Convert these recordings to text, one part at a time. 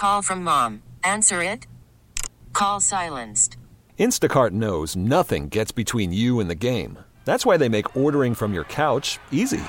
Call from mom. Answer it. Call silenced. Instacart knows nothing gets between you and the game. That's why they make ordering from your couch easy.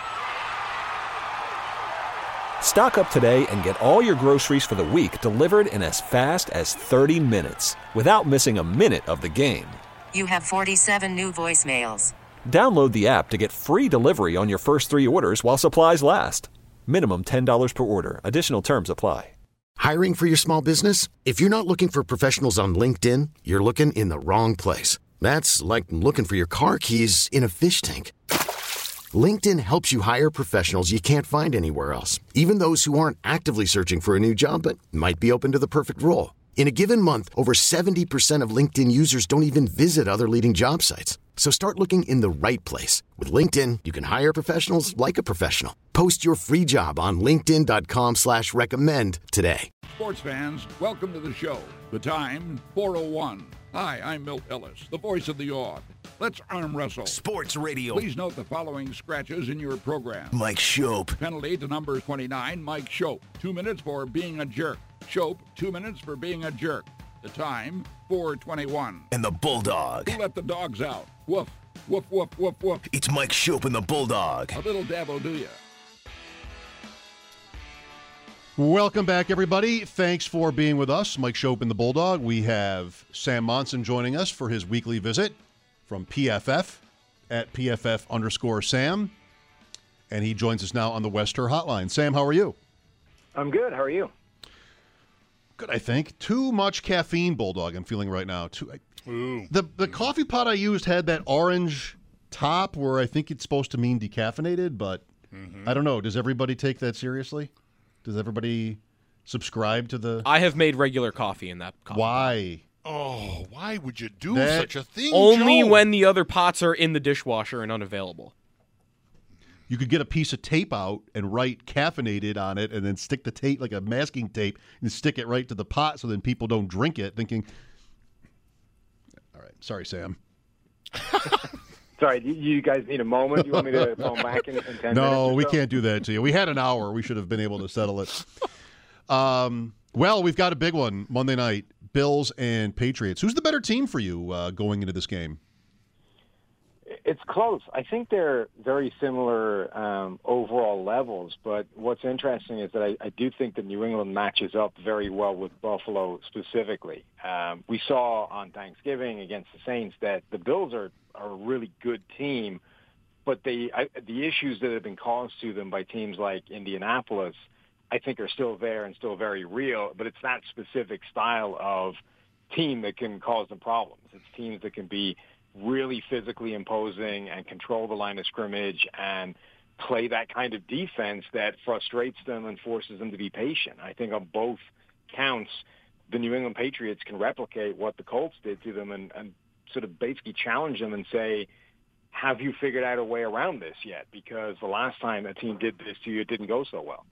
Stock up today and get all your groceries for the week delivered in as fast as 30 minutes without missing a minute of the game. You have 47 new voicemails. Download the app to get free delivery on your first 3 orders while supplies last. Minimum $10 per order. Additional terms apply. Hiring for your small business? If you're not looking for professionals on LinkedIn, you're looking in the wrong place. That's like looking for your car keys in a fish tank. LinkedIn helps you hire professionals you can't find anywhere else, even those who aren't actively searching for a new job but might be open to the perfect role. In a given month, over 70% of LinkedIn users don't even visit other leading job sites. So start looking in the right place. With LinkedIn, you can hire professionals like a professional. Post your free job on linkedin.com/recommend today. Sports fans, welcome to the show. The time, 4:01. Hi, I'm Milt Ellis, the voice of the odd. Let's arm wrestle. Sports Radio. Please note the following scratches in your program. Mike Shope. Penalty to number 29, Mike Shope. 2 minutes for being a jerk. Shope, 2 minutes for being a jerk. The time, 4:21. And the Bulldog. Who let the dogs out? Woof, woof, woof, woof, woof. It's Mike Shope and the Bulldog. A little dab will do ya. Welcome back, everybody. Thanks for being with us. Mike Shope and the Bulldog. We have Sam Monson joining us for his weekly visit from PFF at PFF_Sam. And he joins us now on the Wester Hotline. Sam, how are you? I'm good. How are you? Good, I think. Too much caffeine, Bulldog, I'm feeling right now. The coffee pot I used had that orange top where I think it's supposed to mean decaffeinated, but I don't know. Does everybody take that seriously? Does everybody subscribe to the... I have made regular coffee in that coffee Why? pot. Oh, why would you do such a thing, Only Joe? when the other pots are in the dishwasher and unavailable. You could get a piece of tape out and write caffeinated on it and then stick the tape like a masking tape and stick it right to the pot so then people don't drink it thinking... All right. Sorry, Sam. Sorry, you guys need a moment? You want me to phone back in 10 minutes? No, we so? can't do that to you. We had an hour. We should have been able to settle it. Well, we've got a big one Monday night, Bills and Patriots. Who's the better team for you going into this game? It's close. I think they're very similar overall levels, but what's interesting is that I do think that New England matches up very well with Buffalo specifically. We saw on Thanksgiving against the Saints that the Bills are a really good team, but the issues that have been caused to them by teams like Indianapolis, I think are still there and still very real, but it's that specific style of team that can cause them problems. It's teams that can be really physically imposing and control the line of scrimmage and play that kind of defense that frustrates them and forces them to be patient. I think on both counts, the New England Patriots can replicate what the Colts did to them and sort of basically challenge them and say, have you figured out a way around this yet? Because the last time a team did this to you, it didn't go so well.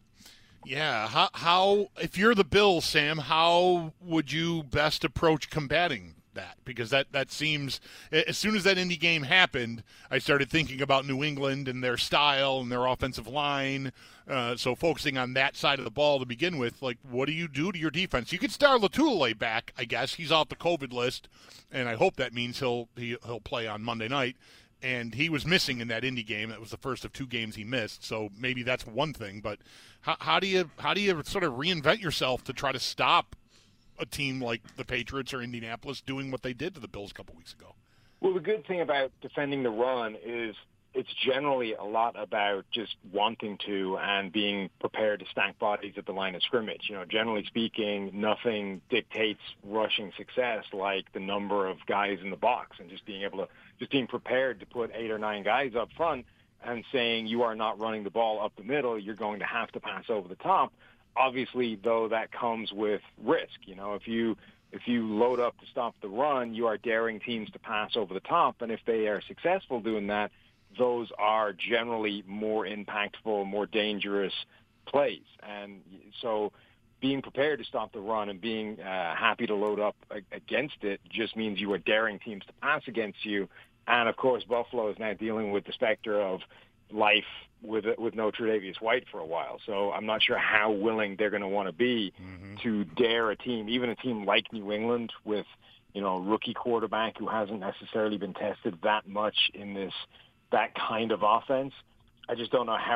Yeah, how if you're the Bills, Sam, how would you best approach combating that? Because that seems, as soon as that Indy game happened, I started thinking about New England and their style and their offensive line. So focusing on that side of the ball to begin with, like, what do you do to your defense? You could start Latulippe back, I guess. He's off the COVID list, and I hope that means he'll play on Monday night. And he was missing in that Indy game. That was the first of 2 games he missed. So maybe that's one thing. But how do you sort of reinvent yourself to try to stop a team like the Patriots or Indianapolis doing what they did to the Bills a couple weeks ago? Well, the good thing about defending the run is it's generally a lot about just wanting to and being prepared to stack bodies at the line of scrimmage. You know, generally speaking, nothing dictates rushing success like the number of guys in the box and just being prepared to put 8 or 9 guys up front and saying you are not running the ball up the middle. You're going to have to pass over the top. Obviously, though, that comes with risk. You know, if you load up to stop the run, you are daring teams to pass over the top. And if they are successful doing that, those are generally more impactful, more dangerous plays. And so being prepared to stop the run and being happy to load up against it just means you are daring teams to pass against you. And, of course, Buffalo is now dealing with the specter of life with no Tre'Davious White for a while. So I'm not sure how willing they're going to want to be to dare a team, even a team like New England with, a rookie quarterback who hasn't necessarily been tested that much in that kind of offense. I just don't know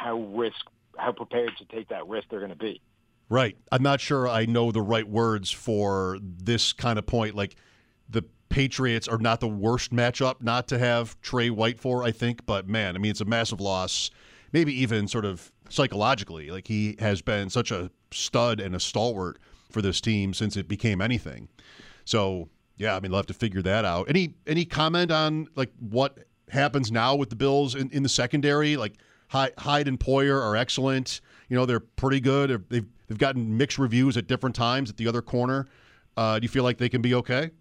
how prepared to take that risk they're going to be. Right. I'm not sure I know the right words for this kind of point. Like, the Patriots are not the worst matchup not to have Trey White for, I think. But, man, I mean, it's a massive loss, maybe even sort of psychologically. Like, he has been such a stud and a stalwart for this team since it became anything. So, yeah, I mean, they'll have to figure that out. Any comment on, like, what happens now with the Bills in the secondary? Like, Hyde and Poyer are excellent. They're pretty good. They've gotten mixed reviews at different times at the other corner. Do you feel like they can be okay?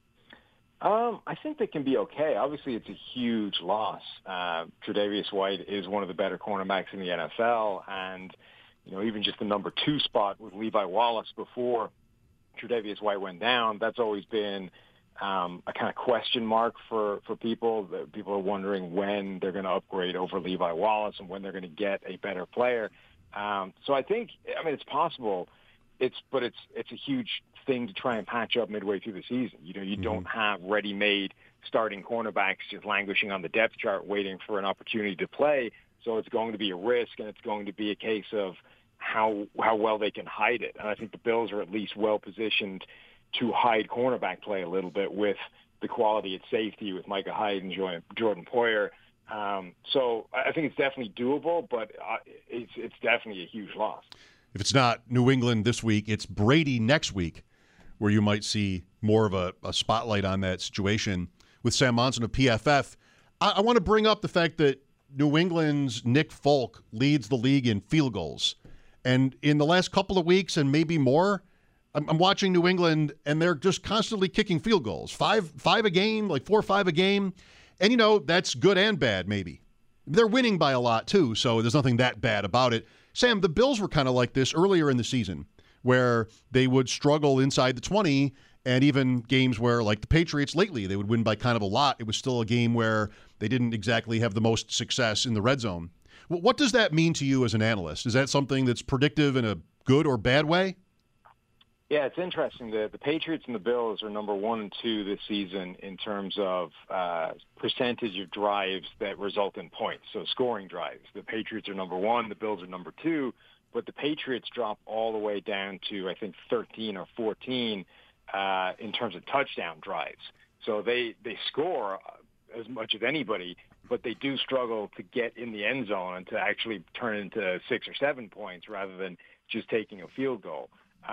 I think they can be okay. Obviously, it's a huge loss. Tre'Davious White is one of the better cornerbacks in the NFL, and even just the number 2 spot with Levi Wallace before Tre'Davious White went down, that's always been a kind of question mark for people. People are wondering when they're going to upgrade over Levi Wallace and when they're going to get a better player. So I think, it's possible. It's a huge thing to try and patch up midway through the season. You don't have ready-made starting cornerbacks just languishing on the depth chart waiting for an opportunity to play. So it's going to be a risk, and it's going to be a case of how well they can hide it. And I think the Bills are at least well positioned to hide cornerback play a little bit with the quality at safety with Micah Hyde and Jordan Poyer. So I think it's definitely doable, but it's definitely a huge loss. If it's not New England this week, it's Brady next week, where you might see more of a spotlight on that situation with Sam Monson of PFF. I want to bring up the fact that New England's Nick Folk leads the league in field goals. And in the last couple of weeks and maybe more, I'm watching New England, and they're just constantly kicking field goals. Five a game, like 4 or 5 a game. And, that's good and bad, maybe. They're winning by a lot, too, so there's nothing that bad about it. Sam, the Bills were kind of like this earlier in the season, where they would struggle inside the 20, and even games where, like the Patriots lately, they would win by kind of a lot. It was still a game where they didn't exactly have the most success in the red zone. What does that mean to you as an analyst? Is that something that's predictive in a good or bad way? Yeah, it's interesting. The Patriots and the Bills are number 1 and 2 this season in terms of percentage of drives that result in points, so scoring drives. The Patriots are number 1, the Bills are number 2, but the Patriots drop all the way down to, I think, 13 or 14 in terms of touchdown drives. So they score as much as anybody, but they do struggle to get in the end zone and to actually turn it into 6 or 7 points rather than just taking a field goal.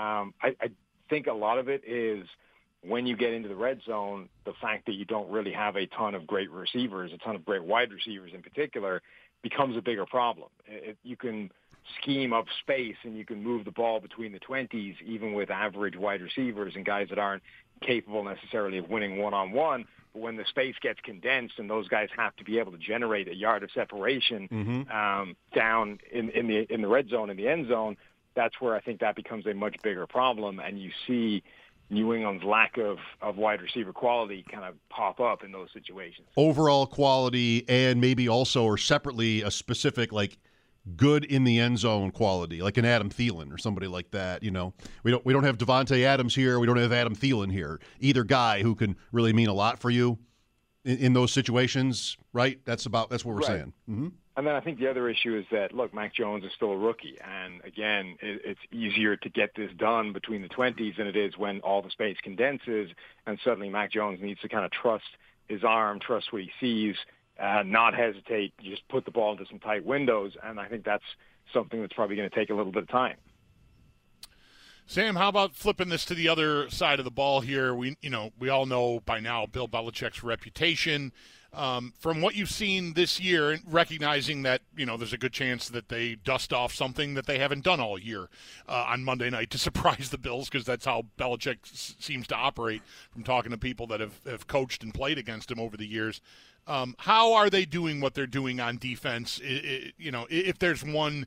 I think a lot of it is when you get into the red zone, the fact that you don't really have a ton of great receivers, a ton of great wide receivers in particular, becomes a bigger problem. You can scheme up space and you can move the ball between the 20s, even with average wide receivers and guys that aren't capable necessarily of winning one-on-one. But when the space gets condensed and those guys have to be able to generate a yard of separation down in the red zone, in the end zone, that's where I think that becomes a much bigger problem, and you see New England's lack of wide receiver quality kind of pop up in those situations. Overall quality, and maybe also or separately a specific, like, good in the end zone quality, like an Adam Thielen or somebody like that. We don't have Devontae Adams here. We don't have Adam Thielen here. Either guy who can really mean a lot for you in those situations, right? That's what we're saying. Mm-hmm. And then I think the other issue is that, look, Mac Jones is still a rookie. And, again, it's easier to get this done between the 20s than it is when all the space condenses. And suddenly Mac Jones needs to kind of trust his arm, trust what he sees, not hesitate, just put the ball into some tight windows. And I think that's something that's probably going to take a little bit of time. Sam, how about flipping this to the other side of the ball here? We all know by now Bill Belichick's reputation. From what you've seen this year, and recognizing that, there's a good chance that they dust off something that they haven't done all year on Monday night to surprise the Bills, because that's how Belichick seems to operate from talking to people that have coached and played against him over the years. How are they doing what they're doing on defense? If there's one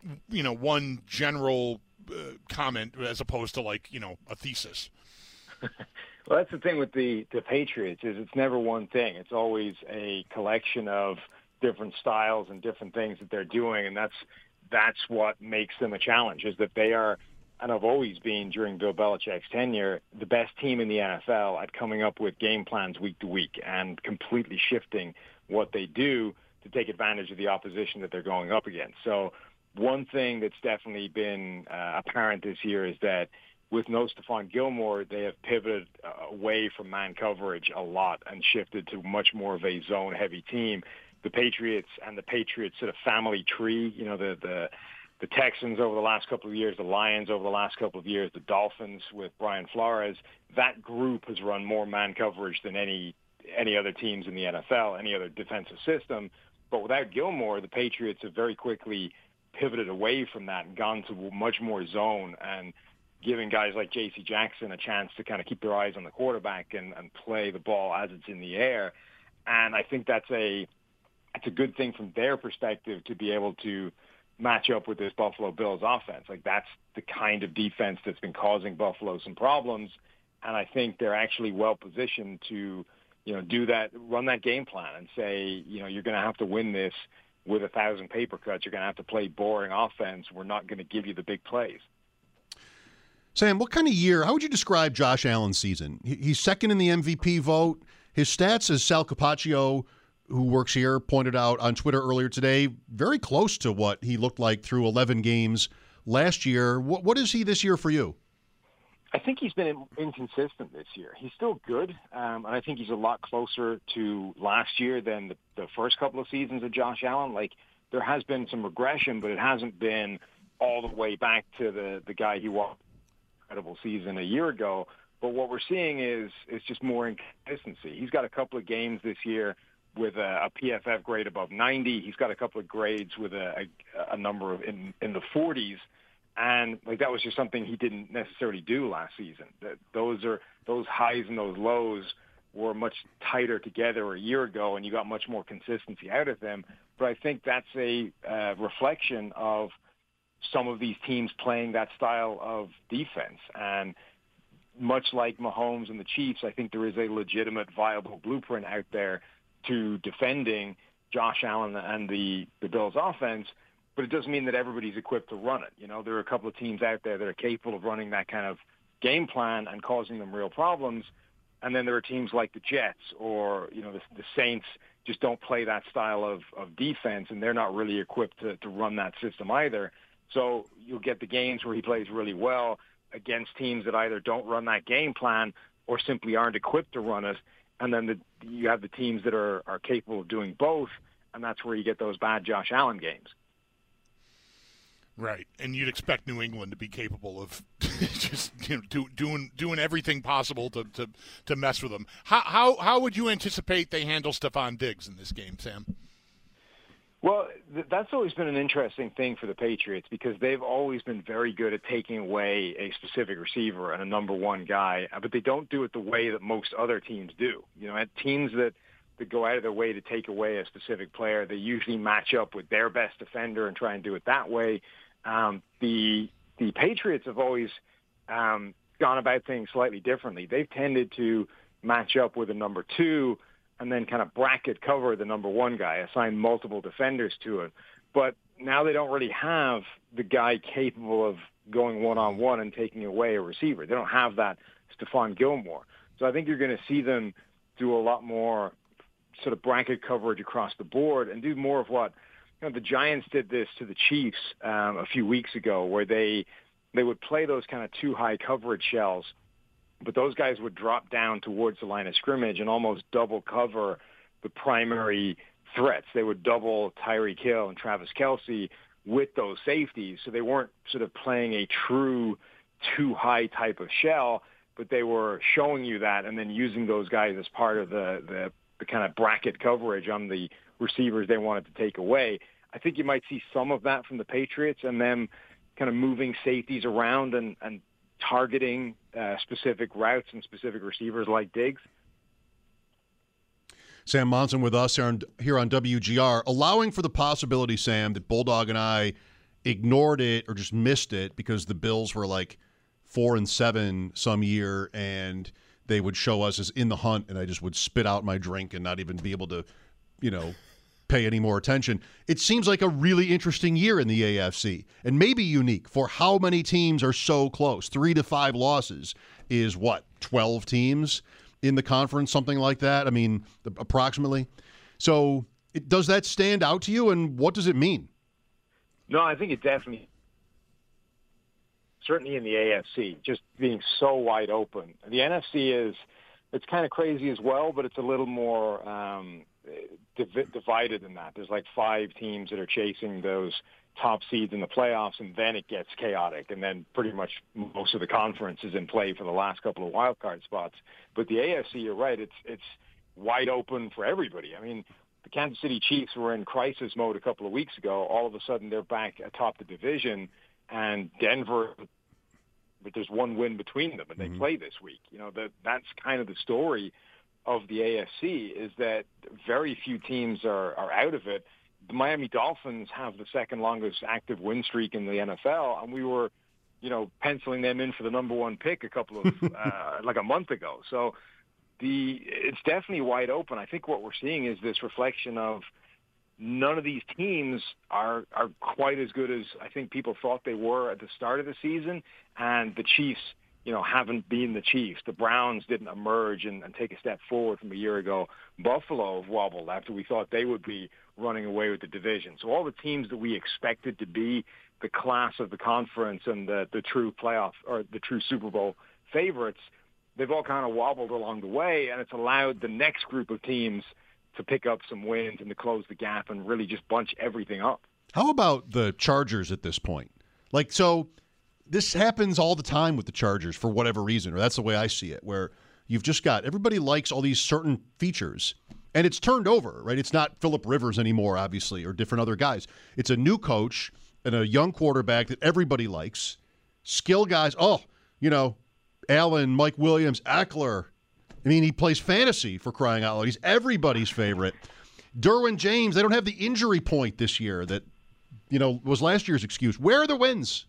general comment as opposed to a thesis. Well, that's the thing with the Patriots is it's never one thing. It's always a collection of different styles and different things that they're doing, and that's what makes them a challenge, is that they are, and have always been during Bill Belichick's tenure, the best team in the NFL at coming up with game plans week to week and completely shifting what they do to take advantage of the opposition that they're going up against. So one thing that's definitely been apparent this year is that with no Stephon Gilmore, they have pivoted away from man coverage a lot and shifted to much more of a zone-heavy team. The Patriots and the Patriots sort of family tree, the Texans over the last couple of years, the Lions over the last couple of years, the Dolphins with Brian Flores, that group has run more man coverage than any other teams in the NFL, any other defensive system. But without Gilmore, the Patriots have very quickly pivoted away from that and gone to much more zone and giving guys like J.C. Jackson a chance to kind of keep their eyes on the quarterback and play the ball as it's in the air. And I think that's a good thing from their perspective to be able to match up with this Buffalo Bills offense. Like, that's the kind of defense that's been causing Buffalo some problems. And I think they're actually well positioned to, do that, run that game plan and say, you're going to have to win this with 1,000 paper cuts. You're going to have to play boring offense. We're not going to give you the big plays. Sam, what kind of year, how would you describe Josh Allen's season? He's second in the MVP vote. His stats, as Sal Capaccio, who works here, pointed out on Twitter earlier today, very close to what he looked like through 11 games last year. What is he this year for you? I think he's been inconsistent this year. He's still good, and I think he's a lot closer to last year than the first couple of seasons of Josh Allen. Like, there has been some regression, but it hasn't been all the way back to the guy he was incredible season a year ago. But what we're seeing is just more inconsistency. He's got a couple of games this year with a PFF grade above 90. He's got a couple of grades with a number of in the 40s. And that was just something he didn't necessarily do last season. Those highs and those lows were much tighter together a year ago, and you got much more consistency out of them. But I think that's a reflection of some of these teams playing that style of defense. And much like Mahomes and the Chiefs, I think there is a legitimate, viable blueprint out there to defending Josh Allen and the Bills offense. But it doesn't mean that everybody's equipped to run it. There are a couple of teams out there that are capable of running that kind of game plan and causing them real problems. And then there are teams like the Jets or, the Saints just don't play that style of defense, and they're not really equipped to run that system either. So you'll get the games where he plays really well against teams that either don't run that game plan or simply aren't equipped to run it. And then you have the teams that are capable of doing both, and that's where you get those bad Josh Allen games. Right, and you'd expect New England to be capable of just doing everything possible to mess with them. How would you anticipate they handle Stephon Diggs in this game, Sam? Well, that's always been an interesting thing for the Patriots because they've always been very good at taking away a specific receiver and a number one guy, but they don't do it the way that most other teams do. At teams that go out of their way to take away a specific player, they usually match up with their best defender and try and do it that way. The Patriots have always gone about things slightly differently. They've tended to match up with a number two and then kind of bracket cover the number one guy, assign multiple defenders to it. But now they don't really have the guy capable of going one-on-one and taking away a receiver. They don't have that Stephon Gilmore. So I think you're going to see them do a lot more sort of bracket coverage across the board and do more of what the Giants did this to the Chiefs a few weeks ago, where they would play those kind of two high coverage shells, but those guys would drop down towards the line of scrimmage and almost double cover the primary threats. They would double Tyreek Hill and Travis Kelce with those safeties, so they weren't sort of playing a true two high type of shell, but they were showing you that and then using those guys as part of the kind of bracket coverage on the receivers they wanted to take away. I think you might see some of that from the Patriots and them kind of moving safeties around and targeting specific routes and specific receivers like Diggs. Sam Monson with us here on WGR, allowing for the possibility, Sam, that Bulldog and I ignored it or just missed it because the Bills were like 4-7 some year and they would show us as in the hunt and I just would spit out my drink and not even be able to, pay any more attention. It seems like a really interesting year in the AFC, and maybe unique for how many teams are so close. 3 to 5 losses is what, 12 teams in the conference, something like that? I mean, approximately. So does that stand out to you, and what does it mean? No, I think it definitely, certainly in the AFC, just being so wide open. The NFC it's kind of crazy as well, but it's a little more divided than that. There's like 5 teams that are chasing those top seeds in the playoffs, and then it gets chaotic, and then pretty much most of the conference is in play for the last couple of wild card spots. But the AFC, you're right, it's wide open for everybody. I mean, the Kansas City Chiefs were in crisis mode a couple of weeks ago. All of a sudden, they're back atop the division, and Denver, but there's one win between them, and they play this week. You know, that's kind of the story of the AFC, is that very few teams are out of it. The Miami Dolphins have the second longest active win streak in the NFL, and we were, penciling them in for the number 1 pick a couple of like a month ago. So it's definitely wide open. I think what we're seeing is this reflection of none of these teams are quite as good as I think people thought they were at the start of the season, and the Chiefs, haven't been the Chiefs. The Browns didn't emerge and take a step forward from a year ago. Buffalo wobbled after we thought they would be running away with the division. So all the teams that we expected to be the class of the conference and the true playoff or the true Super Bowl favorites, they've all kind of wobbled along the way, and it's allowed the next group of teams to pick up some wins and to close the gap and really just bunch everything up. How about the Chargers at this point? This happens all the time with the Chargers for whatever reason, or that's the way I see it, where you've just got everybody likes all these certain features, and it's turned over, right? It's not Phillip Rivers anymore, obviously, or different other guys. It's a new coach and a young quarterback that everybody likes. Skill guys, Allen, Mike Williams, Eckler. I mean, he plays fantasy, for crying out loud. He's everybody's favorite. Derwin James, they don't have the injury point this year that, was last year's excuse. Where are the wins?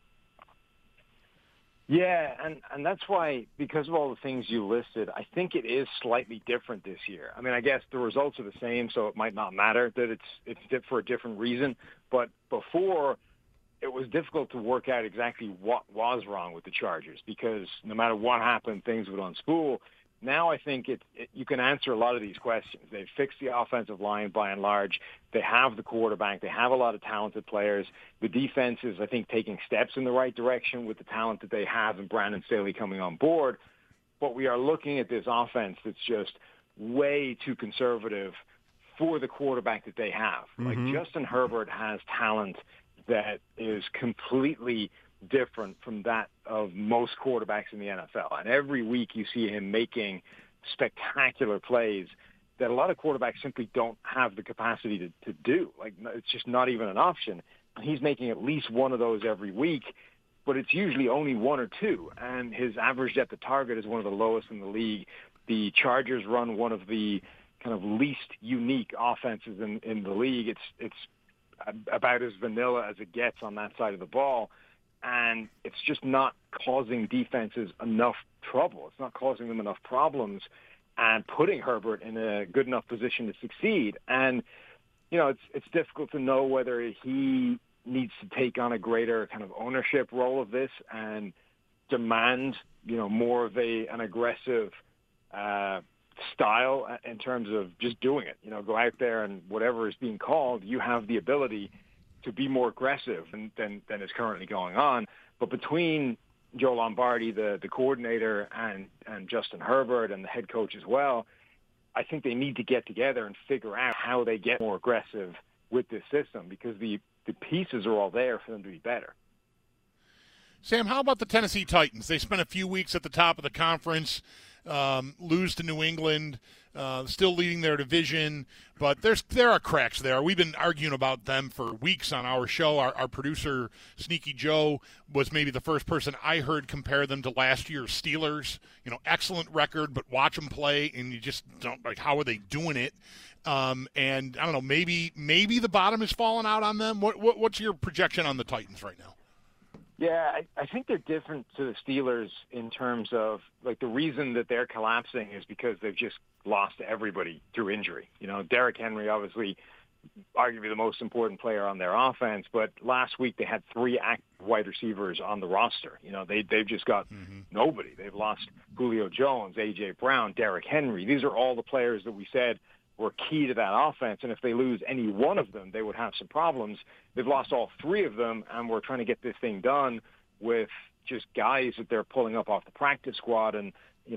Yeah, and that's why, because of all the things you listed, I think it is slightly different this year. I mean, I guess the results are the same, so it might not matter that it's for a different reason. But before, it was difficult to work out exactly what was wrong with the Chargers, because no matter what happened, things would unspool. Now I think you can answer a lot of these questions. They've fixed the offensive line by and large. They have the quarterback. They have a lot of talented players. The defense is, I think, taking steps in the right direction with the talent that they have and Brandon Staley coming on board. But we are looking at this offense that's just way too conservative for the quarterback that they have. Like, Justin Herbert has talent that is completely different from that of most quarterbacks in the NFL. And every week you see him making spectacular plays that a lot of quarterbacks simply don't have the capacity to do. Like, it's just not even an option. And he's making at least one of those every week, but it's usually only 1 or 2. And his average depth of target is one of the lowest in the league. The Chargers run one of the kind of least unique offenses in the league. It's about as vanilla as it gets on that side of the ball. And it's just not causing defenses enough trouble. It's not causing them enough problems and putting Herbert in a good enough position to succeed. And, it's difficult to know whether he needs to take on a greater kind of ownership role of this and demand, more of an aggressive style in terms of just doing it. Go out there and whatever is being called, you have the ability to be more aggressive than is currently going on. But between Joe Lombardi, the coordinator, and Justin Herbert and the head coach as well, I think they need to get together and figure out how they get more aggressive with this system, because the pieces are all there for them to be better. Sam, how about the Tennessee Titans? They spent a few weeks at the top of the conference, lose to New England, still leading their division, but there are cracks there. We've been arguing about them for weeks on our show. Our producer, Sneaky Joe, was maybe the first person I heard compare them to last year's Steelers. Excellent record, but watch them play, and you just don't, like, how are they doing it? And I don't know, maybe the bottom has fallen out on them. What's your projection on the Titans right now? Yeah, I think they're different to the Steelers in terms of, like, the reason that they're collapsing is because they've just lost everybody through injury. Derrick Henry obviously arguably the most important player on their offense. But last week they had 3 active wide receivers on the roster. They've just got nobody. They've lost Julio Jones, A.J. Brown, Derrick Henry. These are all the players that we said were key to that offense, and if they lose any one of them, they would have some problems. They've lost all 3 of them, and we're trying to get this thing done with just guys that they're pulling up off the practice squad. And,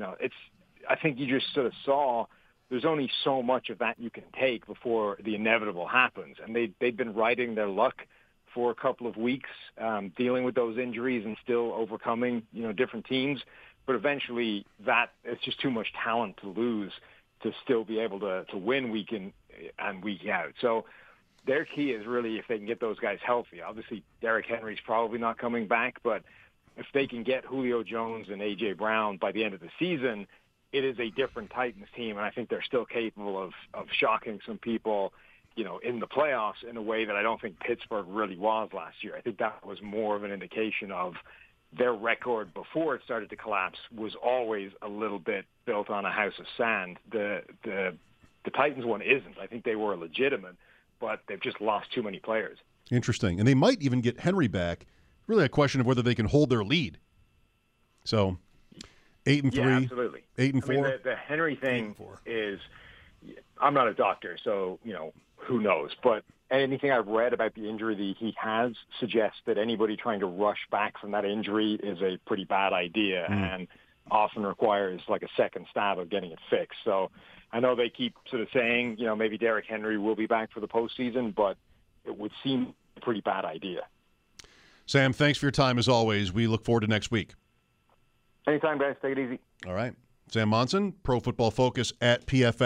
I think you just sort of saw there's only so much of that you can take before the inevitable happens. And they've been riding their luck for a couple of weeks, dealing with those injuries and still overcoming, different teams. But eventually it's just too much talent to lose to still be able to win week in and week out. So their key is really if they can get those guys healthy. Obviously, Derrick Henry's probably not coming back, but if they can get Julio Jones and A.J. Brown by the end of the season, it is a different Titans team, and I think they're still capable of shocking some people, in the playoffs in a way that I don't think Pittsburgh really was last year. I think that was more of an indication of their record before it started to collapse was always a little bit built on a house of sand. The Titans one isn't. I think they were legitimate, but they've just lost too many players. Interesting. And they might even get Henry back. Really a question of whether they can hold their lead. So 8-3. Yeah, absolutely. 8-4. I mean, the Henry thing is, I'm not a doctor, so, who knows? But anything I've read about the injury that he has suggests that anybody trying to rush back from that injury is a pretty bad idea and often requires like a second stab of getting it fixed. So I know they keep sort of saying, maybe Derrick Henry will be back for the postseason, but it would seem a pretty bad idea. Sam, thanks for your time as always. We look forward to next week. Anytime, guys. Take it easy. All right. Sam Monson, Pro Football Focus at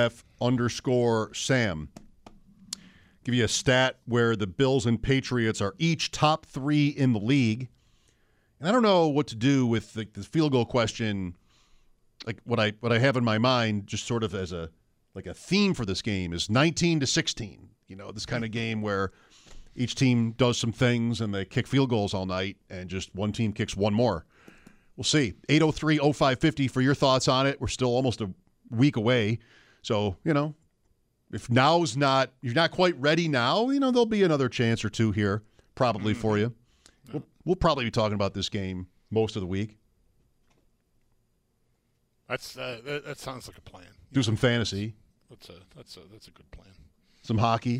PFF_Sam. Give you a stat where the Bills and Patriots are each top 3 in the league. And I don't know what to do with the field goal question. Like what I have in my mind, just sort of as a theme for this game, is 19-16. This kind of game where each team does some things and they kick field goals all night, and just one team kicks one more. We'll see. 803-0550 for your thoughts on it. We're still almost a week away, so if you're not quite ready now, there'll be another chance or two here probably for you. We'll probably be talking about this game most of the week. That sounds like a plan. Do some fantasy. That's a good plan. Some hockey.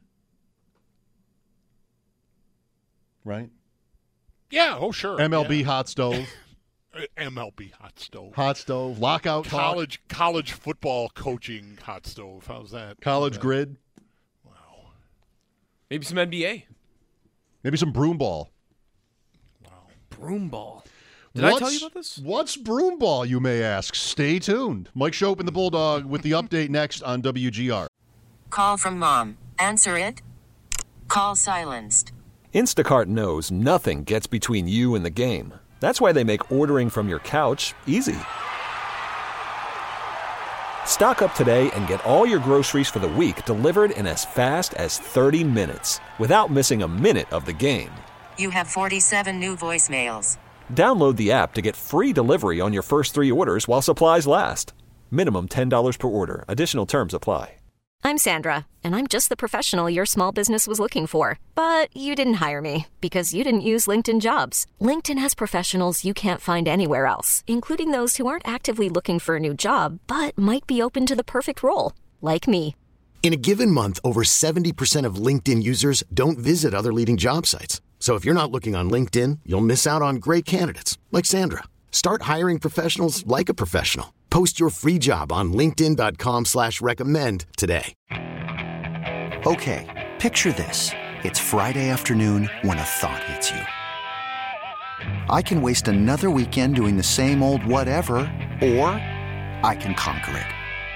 Right? Yeah, oh sure. MLB hot stove. MLB hot stove. Hot stove. Lockout college football coaching hot stove. How's that? College grid. Wow. Maybe some NBA. Maybe some broom ball. Wow. Broom ball. Did I tell you about this? What's broom ball, you may ask? Stay tuned. Mike Shope and the Bulldog with the update next on WGR. Call from mom. Answer it. Call silenced. Instacart knows nothing gets between you and the game. That's why they make ordering from your couch easy. Stock up today and get all your groceries for the week delivered in as fast as 30 minutes without missing a minute of the game. You have 47 new voicemails. Download the app to get free delivery on your first 3 orders while supplies last. Minimum $10 per order. Additional terms apply. I'm Sandra, and I'm just the professional your small business was looking for. But you didn't hire me because you didn't use LinkedIn Jobs. LinkedIn has professionals you can't find anywhere else, including those who aren't actively looking for a new job, but might be open to the perfect role, like me. In a given month, over 70% of LinkedIn users don't visit other leading job sites. So if you're not looking on LinkedIn, you'll miss out on great candidates like Sandra. Start hiring professionals like a professional. Post your free job on linkedin.com/recommend today. Okay, picture this. It's Friday afternoon when a thought hits you. I can waste another weekend doing the same old whatever, or I can conquer it.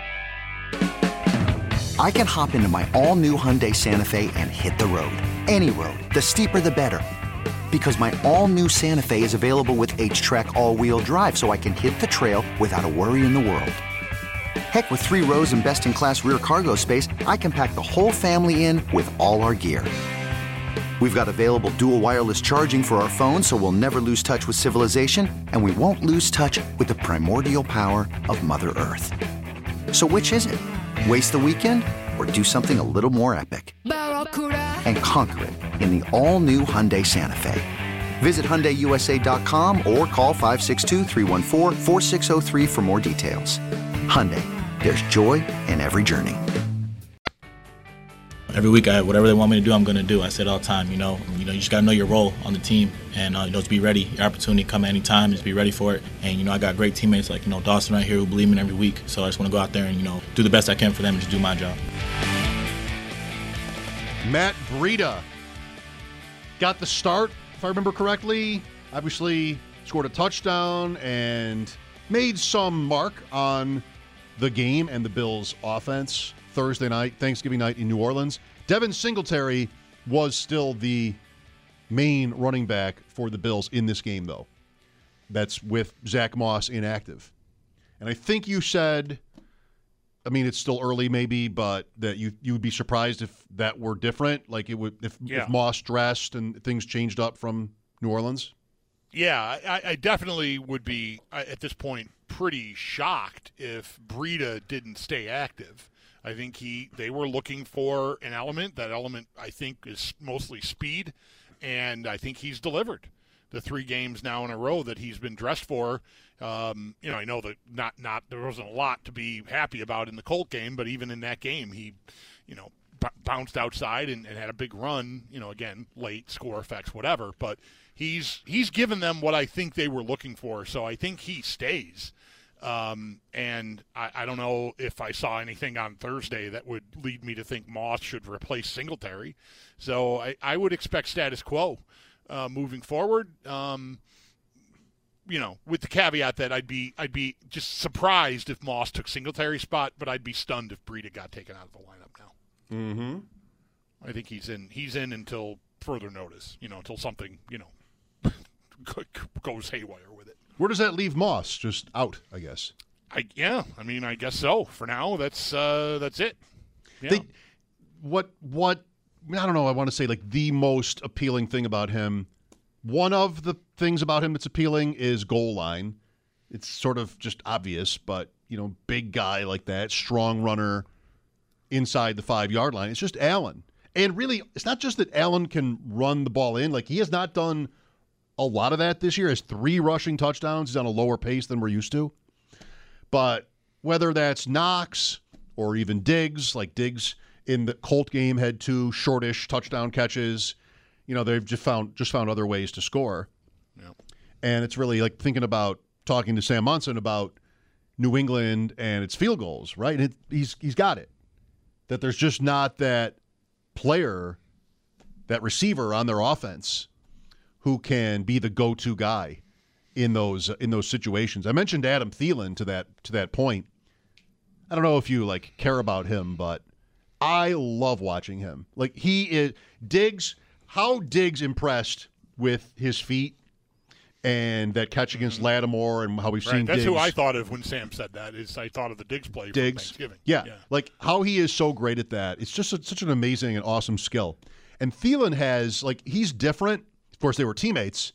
I can hop into my all-new Hyundai Santa Fe and hit the road. Any road. The steeper, the better. Because my all-new Santa Fe is available with H-Track all-wheel drive, so I can hit the trail without a worry in the world. Heck, with 3 rows and best-in-class rear cargo space, I can pack the whole family in with all our gear. We've got available dual wireless charging for our phones, so we'll never lose touch with civilization, and we won't lose touch with the primordial power of Mother Earth. So which is it? Waste the weekend or do something a little more epic and conquer it in the all-new Hyundai Santa Fe. Visit HyundaiUSA.com or call 562-314-4603 for more details. Hyundai, there's joy in every journey. Every week, whatever they want me to do, I'm going to do. I say it all the time, you just got to know your role on the team and, just be ready. Your opportunity come at any time, just be ready for it. And, I got great teammates like, Dawson right here who believe in every week. So I just want to go out there and, do the best I can for them and just do my job. Matt Breida got the start, if I remember correctly. Obviously scored a touchdown and made some mark on the game and the Bills' offense Thursday night, Thanksgiving night in New Orleans. Devin Singletary was still the main running back for the Bills in this game, though. That's with Zach Moss inactive. And I think you said, it's still early maybe, but that you would be surprised if that were different, like it would if Moss dressed and things changed up from New Orleans. Yeah, I definitely would be, at this point, pretty shocked if Breida didn't stay active. I think they were looking for an element. That element, I think, is mostly speed, and I think he's delivered. The 3 games now in a row that he's been dressed for, I know that not there wasn't a lot to be happy about in the Colt game, but even in that game, he, bounced outside and had a big run. Again, late score effects, whatever. But he's given them what I think they were looking for. So I think he stays. And I don't know if I saw anything on Thursday that would lead me to think Moss should replace Singletary. So I would expect status quo moving forward. With the caveat that I'd be just surprised if Moss took Singletary's spot, but I'd be stunned if Breida got taken out of the lineup now. Mm-hmm. I think he's in until further notice, until something, goes haywire with it. Where does that leave Moss? Just out, I guess. I guess so. For now, that's it. Yeah. What I don't know, I want to say like the most appealing thing about him, one of the things about him that's appealing is goal line. It's sort of just obvious, but, big guy like that, strong runner inside the 5-yard line. It's just Allen. And really, it's not just that Allen can run the ball in. Like, he has not done a lot of that this year. He has 3 rushing touchdowns. He's on a lower pace than we're used to. But whether that's Knox or even Diggs, like Diggs in the Colt game had 2 shortish touchdown catches. They've just found other ways to score. Yeah. And it's really like thinking about talking to Sam Monson about New England and its field goals, right? And he's got it. That there's just not that player, that receiver on their offense who can be the go-to guy in those situations. I mentioned Adam Thielen to that point. I don't know if you care about him, but I love watching him. Like, he is Diggs. How Diggs impressed with his feet and that catch against Lattimore and how we've seen That's Diggs. who I thought of when Sam said that. I thought of the Diggs play from Thanksgiving. Yeah, like how he is so great at that. It's just such an amazing and awesome skill. And Thielen has, he's different. Of course, they were teammates.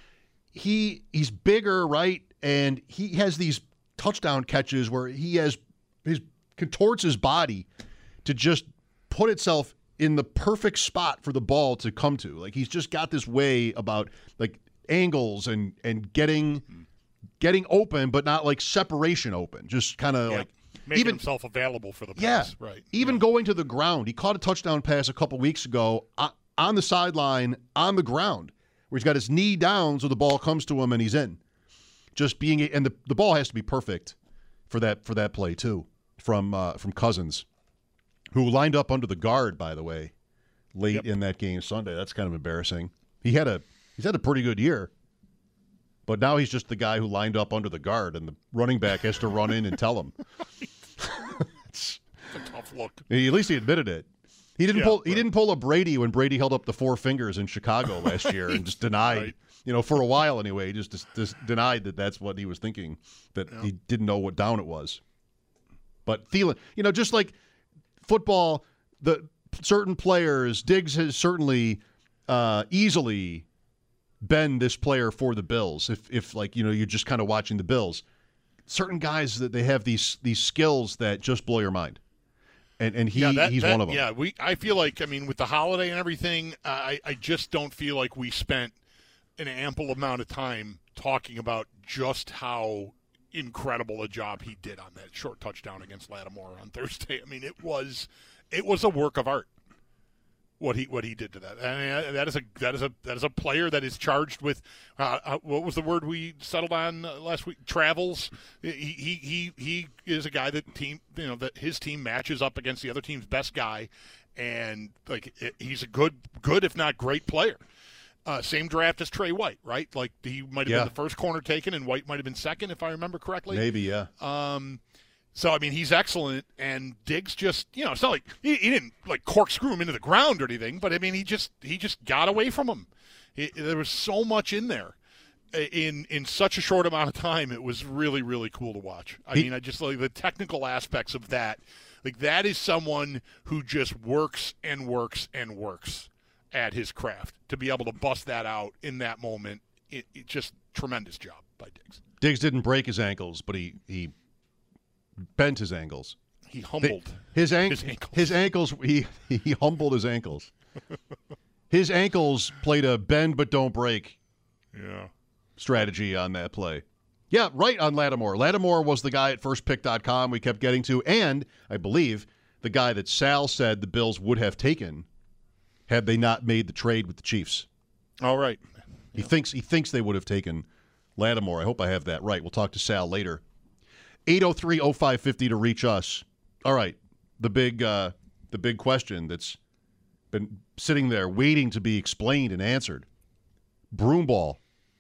He's bigger, right? And he has these touchdown catches where he contorts his body to just put itself in the perfect spot for the ball to come to. Like, he's just got this way about angles and getting open, but not separation open. Just kind of making himself available for the pass. Yeah, right. Even going to the ground. He caught a touchdown pass a couple weeks ago on the sideline on the ground, where he's got his knee down so the ball comes to him and he's in. Just being, and the ball has to be perfect for that play too, from Cousins, who lined up under the guard, by the way, late in that game Sunday. That's kind of embarrassing. He's had a pretty good year, but now he's just the guy who lined up under the guard, and the running back has to run in and tell him. It's a tough look. At least he admitted it. He didn't pull a Brady when Brady held up the 4 fingers in Chicago last year and just denied, for a while anyway, he just denied that that's what he was thinking, that he didn't know what down it was. But Thielen, just like football, the certain players, Diggs has certainly easily been this player for the Bills. If you're just kind of watching the Bills, certain guys that they have these skills that just blow your mind. and he's one of them. Yeah, I feel like, I mean, with the holiday and everything, I just don't feel like we spent an ample amount of time talking about just how incredible a job he did on that short touchdown against Lattimore on Thursday. I mean, it was a work of art. What he did to that. I mean, that is a player that is charged with what was the word we settled on last week? Travels. He is a guy that his team matches up against the other team's best guy, and he's a good if not great player. Same draft as Trey White, right? Like he might have been the first corner taken, and White might have been second, if I remember correctly. Maybe, yeah. So, I mean, he's excellent, and Diggs just, it's not like he didn't, corkscrew him into the ground or anything, but, I mean, he just got away from him. There was so much in there in such a short amount of time. It was really, really cool to watch. I mean, I just like the technical aspects of that. Like, that is someone who just works and works and works at his craft. To be able to bust that out in that moment, it just tremendous job by Diggs. Diggs didn't break his ankles, but he bent his ankles. He humbled his ankles. His ankles. He humbled his ankles. His ankles played a bend but don't break. Strategy on that play. Yeah, right on Lattimore. Lattimore was the guy at firstpick.com we kept getting to, and I believe the guy that Sal said the Bills would have taken had they not made the trade with the Chiefs. All right. He thinks they would have taken Lattimore. I hope I have that right. We'll talk to Sal later. 803-0550 to reach us. All right, the big question that's been sitting there waiting to be explained and answered. Broomball.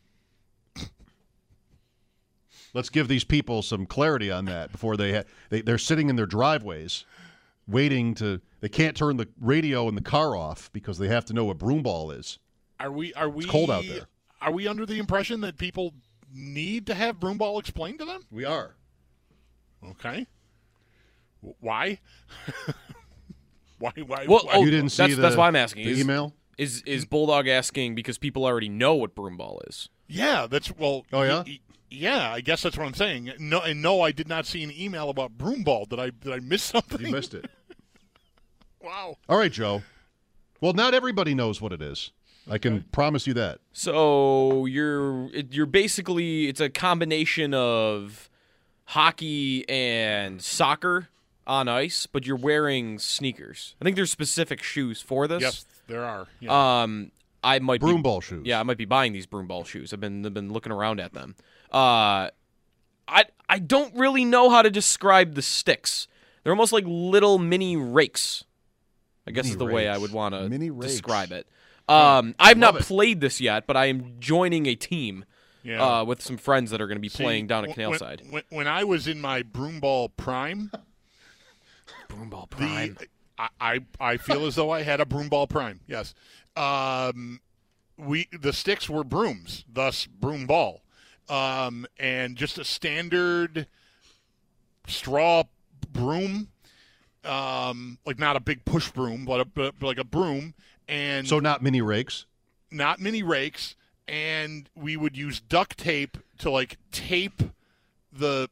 Let's give these people some clarity on that before they're sitting in their driveways waiting to. They can't turn the radio in the car off because they have to know what broomball is. Are we? It's cold out there. Are we under the impression that people need to have broomball explained to them? We are. Okay. Why? Why? You didn't see that's why I'm asking. The email? Is Bulldog asking because people already know what broomball is? Yeah, Oh yeah. Yeah, I guess that's what I'm saying. No, I did not see an email about broomball. Did I miss something? You missed it. Wow. All right, Joe. Well, not everybody knows what it is. I can promise you that. So you're basically, it's a combination of hockey and soccer on ice, but you're wearing sneakers. I think there's specific shoes for this. Yes, there are. Yeah. I might broomball shoes. Yeah, I might be buying these broomball shoes. I've been looking around at them. I don't really know how to describe the sticks. They're almost like little mini rakes. I guess is the way I would want to describe it. I've not played this yet, but I am joining a team with some friends that are going to be playing down at Canalside. When I was in my broomball prime, I feel as though I had a broomball prime. Yes, the sticks were brooms, thus broomball, and just a standard straw broom. Like not a big push broom, but like a broom, and so not mini rakes, and we would use duct tape to tape the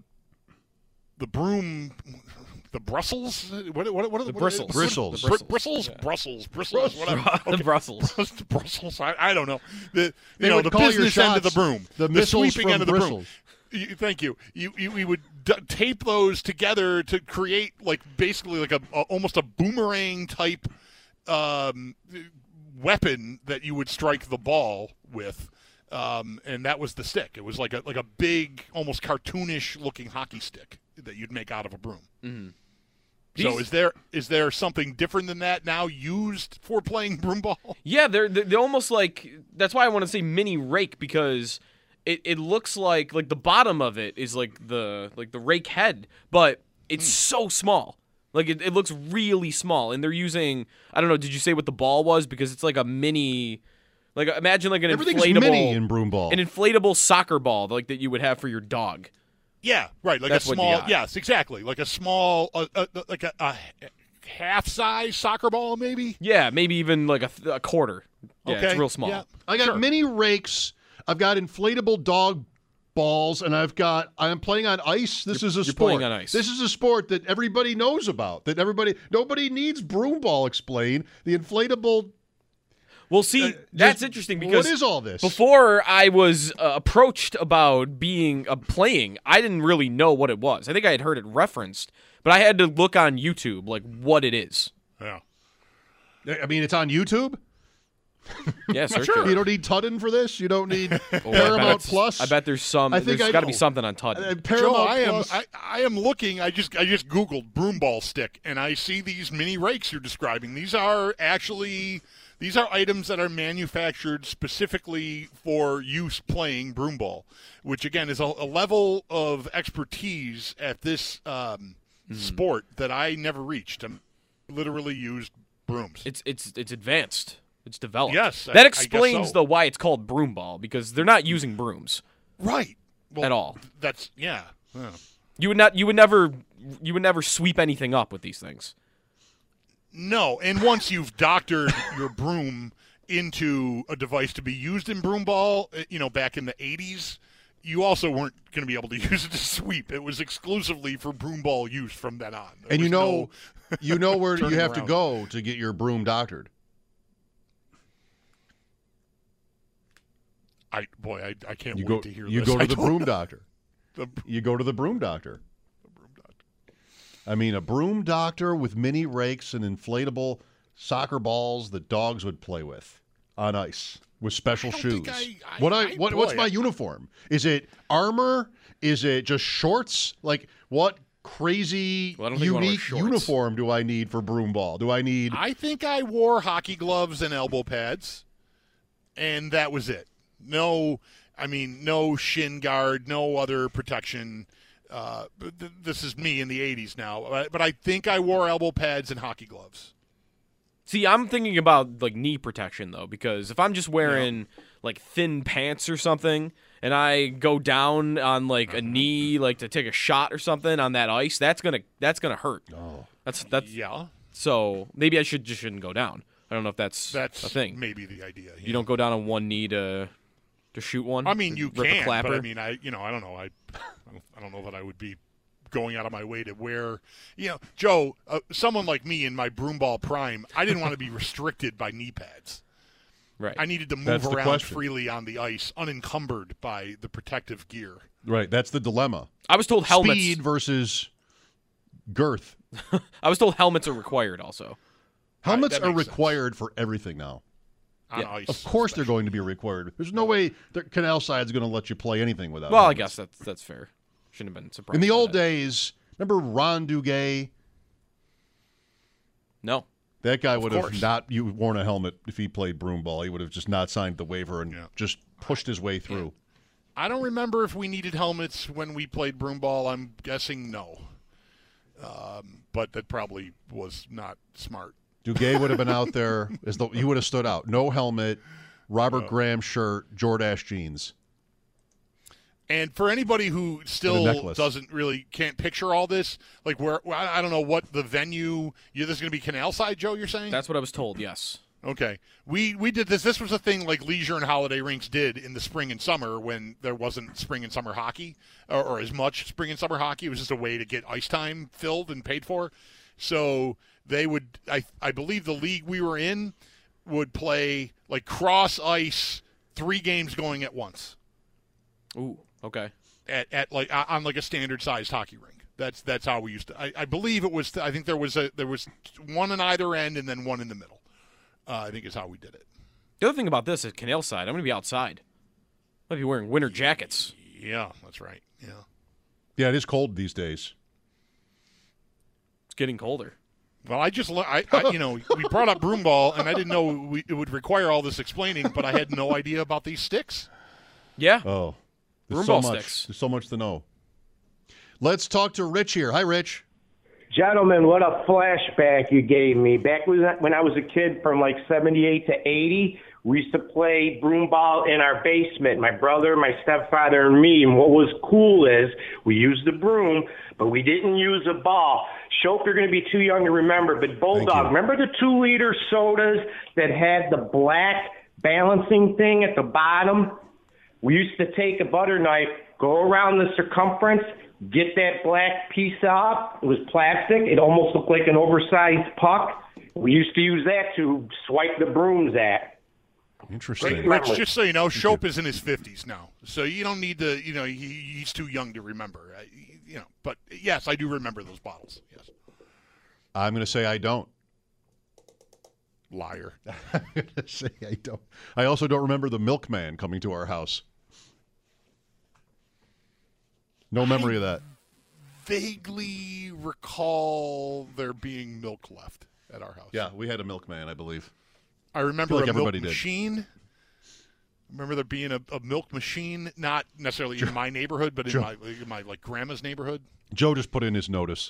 broom, the bristles. What are the bristles? Bristles. Bristles. Whatever. Okay. The Brussels. The Brussels. I don't know. The call business end of the broom, the sweeping end of the bristles. broom. Thank you. We would tape those together to create basically almost a boomerang type weapon that you would strike the ball with, and that was the stick. It was like a big, almost cartoonish looking hockey stick that you'd make out of a broom. Mm-hmm. So is there something different than that now used for playing broomball? Yeah, they're almost like, that's why I want to say mini rake, because it looks like the bottom of it is like the rake head, but it's so small. It looks really small, and they're using, I don't know, did you say what the ball was? Because it's like a mini, imagine an inflatable mini in broomball. An inflatable soccer ball that you would have for your dog. Yeah, right. That's a small. Yes, exactly. Like a small, like a half-size soccer ball, maybe. Yeah, maybe even like a quarter. Yeah, okay. It's real small. Yeah. I got mini rakes. I've got inflatable dog balls, and I'm playing on ice. This is a you're sport. playing on ice. This is a sport that everybody knows about. Nobody needs broom ball explained. The inflatable. Well, see, that's interesting because what is all this? Before I was approached about being playing, I didn't really know what it was. I think I had heard it referenced, but I had to look on YouTube like what it is. Yeah. I mean, it's on YouTube. Yeah, sure. You don't need Tudden for this. You don't need Paramount Plus. I bet there's some. There's got to be something on Tudden. Paramount Joe, I am looking. I just Googled broom ball stick, and I see these mini rakes you're describing. These are items that are manufactured specifically for use playing broom ball, which again is a level of expertise at this sport that I never reached. I literally used brooms. It's advanced. It's developed. Yes, that explains I guess so. though why it's called broom ball, because they're not using brooms, right? At all. That's yeah. You would never sweep anything up with these things. No, and once you've doctored your broom into a device to be used in broom ball, back in the 80s, you also weren't going to be able to use it to sweep. It was exclusively for broom ball use from then on. And you know where you have around. to go to get your broom doctored. I can't wait to hear this. You go to the broom doctor. You go to the broom doctor. I mean, a broom doctor with mini rakes and inflatable soccer balls that dogs would play with on ice with special shoes. What's my uniform? Is it armor? Is it just shorts? Like, what crazy, unique uniform do I need for broom ball? I think I wore hockey gloves and elbow pads, and that was it. No shin guard, no other protection. This is me in the 80s now, but I think I wore elbow pads and hockey gloves. See, I'm thinking about like knee protection though, because if I'm just wearing like thin pants or something, and I go down on like a knee, like to take a shot or something on that ice, that's gonna hurt. Oh, that's yeah. So maybe I shouldn't go down. I don't know if that's a thing. Maybe the idea. Yeah. You don't go down on one knee to shoot one. I mean, you rip can, a clapper. but I mean, I don't know. I don't know that I would be going out of my way to wear. Joe, someone like me in my broom ball prime, I didn't want to be restricted by knee pads. Right. I needed to move around freely on the ice, unencumbered by the protective gear. Right. That's the dilemma. I was told helmets. Speed versus girth. I was told helmets are required also. Helmets are required for everything now. On ice, of course they're going to be required. There's no way Canal Side's going to let you play anything without Well, helmets. I guess that's fair. Shouldn't have been surprised. In the old days, remember Ron Duguay? No. That guy would have not worn a helmet if he played broom ball. He would have just not signed the waiver and just pushed his way through. I don't remember if we needed helmets when we played broom ball. I'm guessing no. But that probably was not smart. Duguay would have been out there as though he would have stood out. No helmet, Robert Graham shirt, Jordache jeans. And for anybody who still can't picture all this, like I don't know what the venue. This is going to be Canal Side, Joe. You're saying? That's what I was told. Yes. Okay. We did this. This was a thing like leisure and holiday rinks did in the spring and summer when there wasn't spring and summer hockey or as much spring and summer hockey. It was just a way to get ice time filled and paid for. So they would, I believe the league we were in would play like cross ice 3 games going at once. Ooh. Okay. At like on like a standard sized hockey rink. That's how we used to. I believe it was. I think there was one on either end and then one in the middle. I think is how we did it. The other thing about this at Canal Side, I'm going to be outside. Might be wearing winter jackets. Yeah, that's right. Yeah. Yeah, it is cold these days. It's getting colder. Well, we brought up broom ball, and I didn't know it would require all this explaining, but I had no idea about these sticks. Yeah. Oh. There's so broom ball much. sticks. There's so much to know. Let's talk to Rich here. Hi, Rich. Gentlemen, what a flashback you gave me. Back when I was a kid from like 78 to 80, we used to play broom ball in our basement, my brother, my stepfather, and me. And what was cool is we used the broom, but we didn't use a ball. Shope, you're going to be too young to remember, but Bulldog, remember the 2-liter sodas that had the black balancing thing at the bottom? We used to take a butter knife Go around the circumference, get that black piece out. It was plastic. It almost looked like an oversized puck. We used to use that to swipe the brooms at. Interesting. Rich, just so you know, Shope is in his 50s now, so you don't need to. He's too young to remember. But yes, I do remember those bottles. Yes. I'm going to say I don't. Liar. I'm going to say I don't. I also don't remember the milkman coming to our house. No memory of that. Vaguely recall there being milk left at our house. Yeah, we had a milkman, I believe. I remember like a milk everybody did. machine. Remember there being a milk machine, not necessarily in my neighborhood, but in my like grandma's neighborhood. Joe just put in his notice.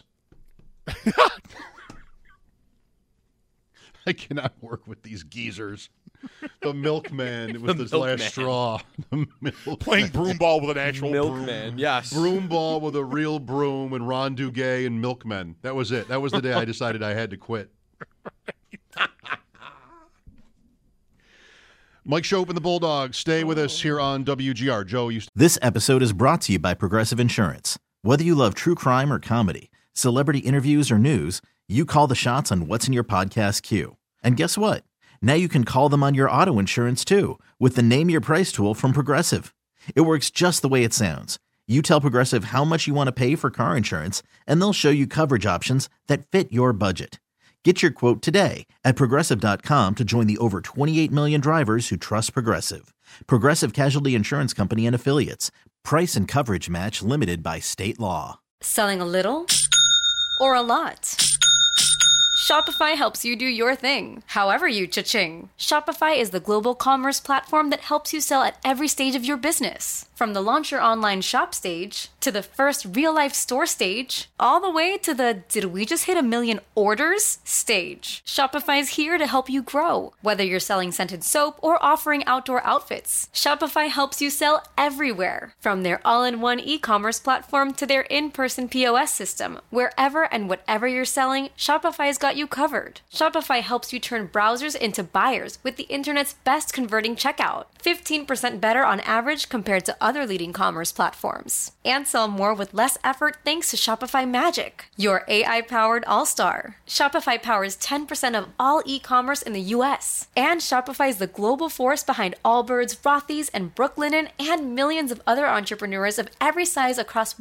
I cannot work with these geezers. The milkman, it was his last straw. Playing broom ball with an actual milkman, broom. yes. Broom ball with a real broom and Ron Duguay and milkmen. That was it. That was the day I decided I had to quit. Mike Shope and the Bulldogs. Stay with us here on WGR. Joe, you. This episode is brought to you by Progressive Insurance. Whether you love true crime or comedy, celebrity interviews or news, you call the shots on what's in your podcast queue. And guess what? Now you can call them on your auto insurance too with the Name Your Price tool from Progressive. It works just the way it sounds. You tell Progressive how much you want to pay for car insurance, and they'll show you coverage options that fit your budget. Get your quote today at Progressive.com to join the over 28 million drivers who trust Progressive. Progressive Casualty Insurance Company and Affiliates. Price and coverage match limited by state law. Selling a little or a lot? Shopify helps you do your thing, however you cha-ching. Shopify is the global commerce platform that helps you sell at every stage of your business. From the launch your online shop stage, to the first real-life store stage, all the way to the did we just hit 1 million orders stage. Shopify's here to help you grow. Whether you're selling scented soap or offering outdoor outfits, Shopify helps you sell everywhere. From their all-in-one e-commerce platform to their in-person POS system, wherever and whatever you're selling, Shopify's got you covered. Shopify helps you turn browsers into buyers with the internet's best converting checkout. 15% better on average compared to other leading commerce platforms. And sell more with less effort thanks to Shopify Magic, your AI-powered all-star. Shopify powers 10% of all e-commerce in the U.S. And Shopify is the global force behind Allbirds, Rothy's, and Brooklinen, and millions of other entrepreneurs of every size across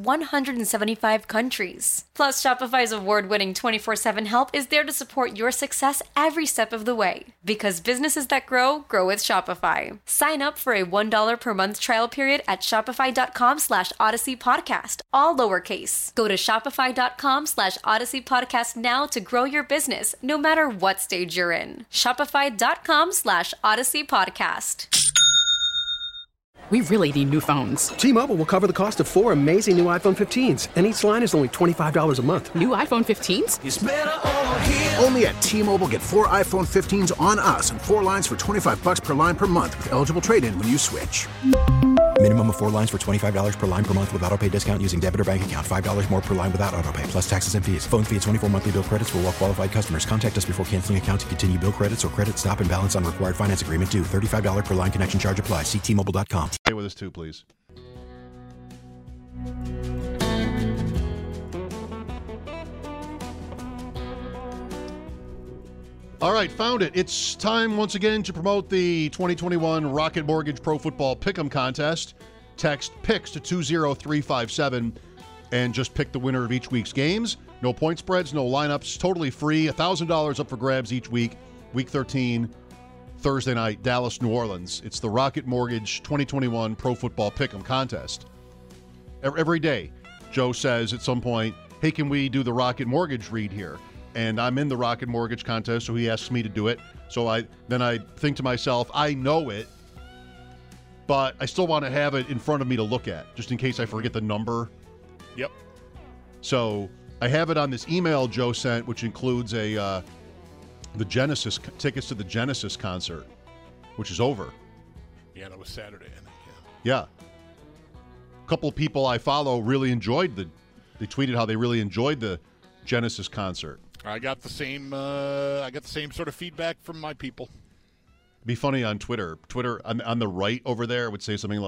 175 countries. Plus, Shopify's award-winning 24/7 help is there to support your success every step of the way. Because businesses that grow with Shopify. Sign up for a $1 per month trial period at shopify.com/Odyssey Podcast, all lowercase. Go to shopify.com/Odyssey Podcast now to grow your business, no matter what stage you're in. Shopify.com/Odyssey Podcast. We really need new phones. T-Mobile will cover the cost of 4 amazing new iPhone 15s, and each line is only $25 a month. New iPhone 15s? It's better over here. Only at T-Mobile, get 4 iPhone 15s on us and 4 lines for $25 per line per month with eligible trade-in when you switch. Minimum of 4 lines for $25 per line per month with autopay discount using debit or bank account. $5 more per line without autopay, plus taxes and fees. Phone fee at 24 monthly bill credits for well-qualified customers. Contact us before canceling account to continue bill credits or credit stop and balance on required finance agreement due. $35 per line connection charge applies. See T-Mobile.com. Stay with us too, please. All right, found it. It's time once again to promote the 2021 Rocket Mortgage Pro Football Pick'em Contest. Text PICKS to 20357 and just pick the winner of each week's games. No point spreads, no lineups, totally free. $1,000 up for grabs each week. Week 13, Thursday night, Dallas, New Orleans. It's the Rocket Mortgage 2021 Pro Football Pick'em Contest. Every day, Joe says at some point, hey, can we do the Rocket Mortgage read here? And I'm in the Rocket Mortgage contest, so he asks me to do it. So I think to myself, I know it, but I still want to have it in front of me to look at, just in case I forget the number. Yep. So I have it on this email Joe sent, which includes the Genesis tickets to the Genesis concert, which is over. Yeah, that was Saturday, I think. Yeah. A couple of people I follow really enjoyed they tweeted how they really enjoyed the Genesis concert. I got the same sort of feedback from my people. It'd be funny on Twitter. Twitter on the right over there would say something like,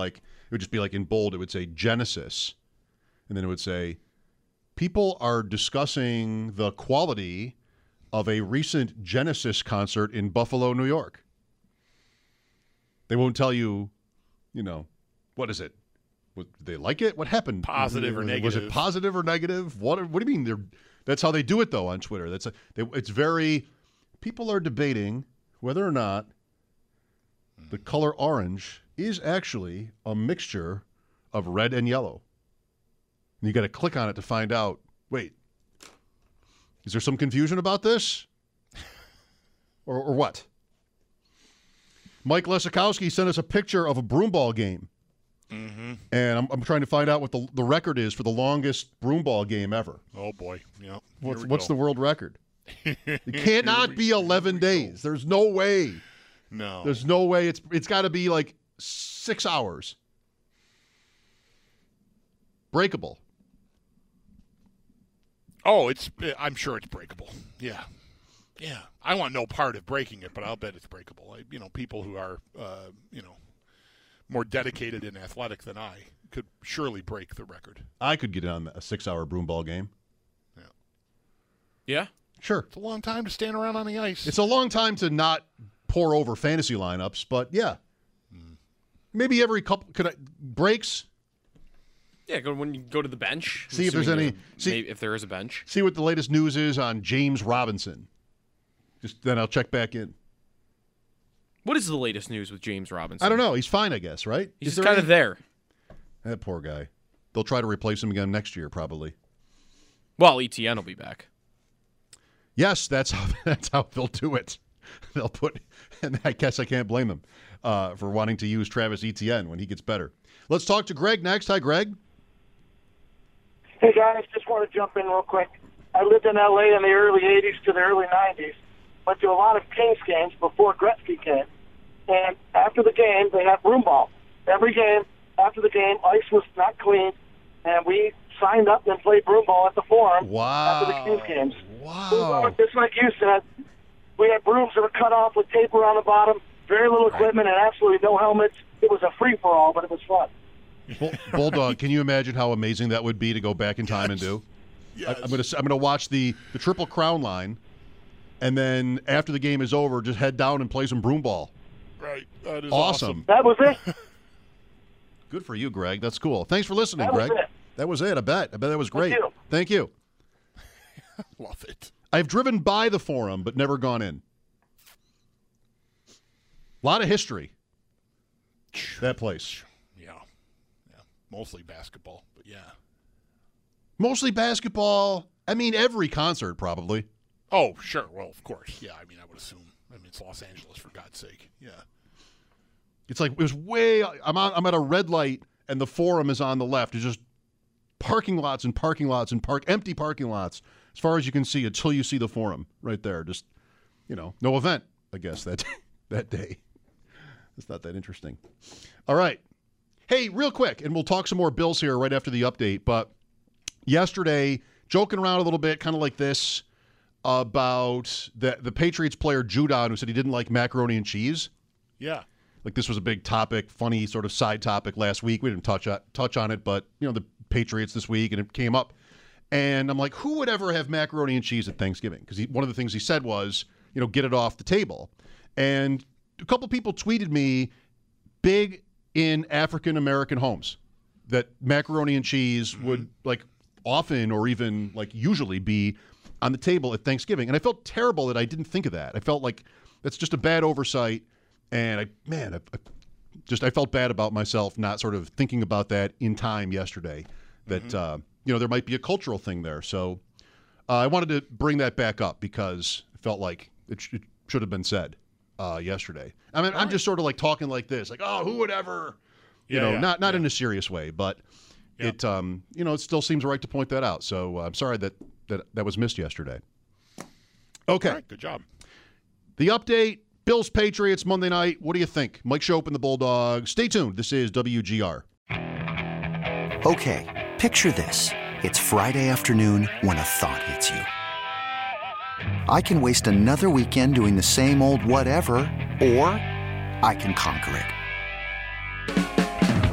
It would just be like in bold, it would say Genesis. And then it would say, people are discussing the quality of a recent Genesis concert in Buffalo, New York. They won't tell you, what is it? Did they like it? What happened? Positive or negative? Was it positive or negative? What do you mean? That's how they do it, though, on Twitter. It's very. People are debating whether or not the color orange is actually a mixture of red and yellow. And you got to click on it to find out. Wait, is there some confusion about this, or what? Mike Lesikowski sent us a picture of a broomball game. Mm-hmm. And I'm trying to find out what the record is for the longest broomball game ever. Oh, boy. Yep. What's the world record? It cannot be 11 days. There's no way. No. There's no way. It's got to be like 6 hours. Breakable. Oh, I'm sure it's breakable. Yeah. Yeah. I want no part of breaking it, but I'll bet it's breakable. People who are, more dedicated and athletic than I could surely break the record. I could get on a 6-hour broomball game. Yeah? Sure. It's a long time to stand around on the ice. It's a long time to not pour over fantasy lineups, but yeah. Maybe every couple breaks. Yeah, when you go to the bench. See if there's any. If there is a bench. See what the latest news is on James Robinson. Then I'll check back in. What is the latest news with James Robinson? I don't know. He's fine, I guess, right? He's just kind of there. That poor guy. They'll try to replace him again next year, probably. Well, ETN will be back. Yes, that's how they'll do it. They'll put, and I guess I can't blame them for wanting to use Travis Etienne when he gets better. Let's talk to Greg next. Hi, Greg. Hey, guys. Just want to jump in real quick. I lived in L.A. in the early 80s to the early 90s. Went to a lot of Kings games before Gretzky came. And after the game, they had broom ball. Every game, after the game, ice was not clean, and we signed up and played broom ball at the Forum after the Kings games. Wow. Just like you said, we had brooms that were cut off with tape around the bottom, very little equipment, and absolutely no helmets. It was a free-for-all, but it was fun. Bulldog, can you imagine how amazing that would be to go back in time and do? Yes. I'm gonna watch the Triple Crown line, and then after the game is over, just head down and play some broom ball. Right. That is awesome. That was it. Good for you, Greg. That's cool. Thanks for listening, That was Greg. it. That was it. I bet that was great. Thank you. Love it. I've driven by the Forum, but never gone in. A lot of history. That place. Yeah. Mostly basketball, but yeah. Mostly basketball. I mean, every concert probably. Oh, sure. Well, of course. Yeah, I would assume. It's Los Angeles, for God's sake. Yeah. It's like, it was way, I'm at a red light, and the Forum is on the left. It's just parking lots and empty parking lots as far as you can see until you see the Forum right there. Just, no event, I guess, that day. It's not that interesting. All right. Hey, real quick, and we'll talk some more Bills here right after the update, but yesterday, joking around a little bit, kind of like this, about the Patriots player Judon, who said he didn't like macaroni and cheese. Yeah. Like this was a big topic, funny sort of side topic last week. We didn't touch on it, but the Patriots this week, and it came up. And I'm like, who would ever have macaroni and cheese at Thanksgiving? Because one of the things he said was, get it off the table. And a couple people tweeted me, big in African American homes, that macaroni and cheese would like often or even like usually be on the table at Thanksgiving. And I felt terrible that I didn't think of that. I felt like that's just a bad oversight. And I felt bad about myself not sort of thinking about that in time yesterday, that, there might be a cultural thing there. So I wanted to bring that back up because I felt like it should have been said yesterday. I mean, I'm just sort of like talking like this, like, oh, who would ever, not in a serious way, but it, it still seems right to point that out. So I'm sorry that was missed yesterday. Okay. All right, good job. The update, Bills Patriots Monday night. What do you think? Mike Shope and the Bulldogs. Stay tuned. This is WGR. Okay, picture this. It's Friday afternoon when a thought hits you. I can waste another weekend doing the same old whatever, or I can conquer it.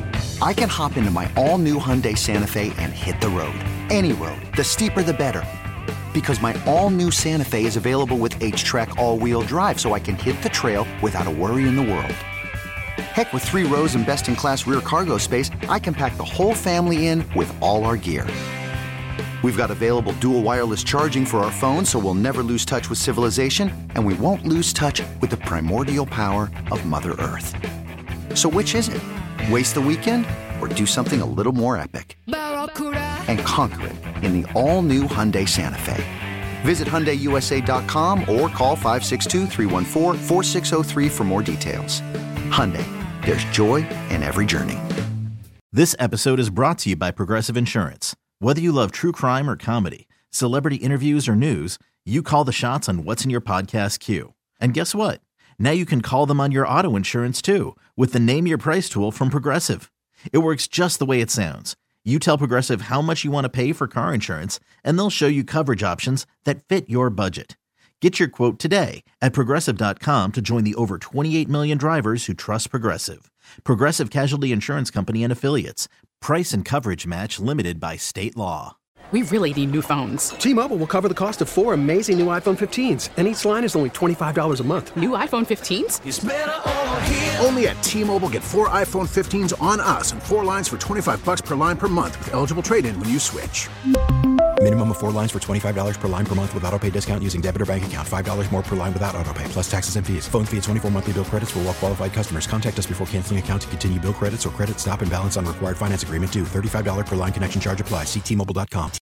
I can hop into my all-new Hyundai Santa Fe and hit the road. Any road. The steeper, the better. Because my all-new Santa Fe is available with H-Track all-wheel drive, so I can hit the trail without a worry in the world. Heck, with 3 rows and best-in-class rear cargo space, I can pack the whole family in with all our gear. We've got available dual wireless charging for our phones, so we'll never lose touch with civilization, and we won't lose touch with the primordial power of Mother Earth. So which is it? Waste the weekend or do something a little more epic? And conquer it in the all-new Hyundai Santa Fe. Visit HyundaiUSA.com or call 562-314-4603 for more details. Hyundai, there's joy in every journey. This episode is brought to you by Progressive Insurance. Whether you love true crime or comedy, celebrity interviews or news, you call the shots on what's in your podcast queue. And guess what? Now you can call them on your auto insurance too with the Name Your Price tool from Progressive. It works just the way it sounds. You tell Progressive how much you want to pay for car insurance, and they'll show you coverage options that fit your budget. Get your quote today at Progressive.com to join the over 28 million drivers who trust Progressive. Progressive Casualty Insurance Company and Affiliates. Price and coverage match limited by state law. We really need new phones. T-Mobile will cover the cost of 4 amazing new iPhone 15s, and each line is only $25 a month. New iPhone 15s? It's better over here. Only at T-Mobile, get 4 iPhone 15s on us and 4 lines for $25 per line per month with eligible trade-in when you switch. Minimum of 4 lines for $25 per line per month with autopay discount using debit or bank account. $5 more per line without autopay, plus taxes and fees. Phone fee at 24 monthly bill credits for well-qualified customers. Contact us before canceling account to continue bill credits or credit stop and balance on required finance agreement due. $35 per line connection charge applies. See T-Mobile.com.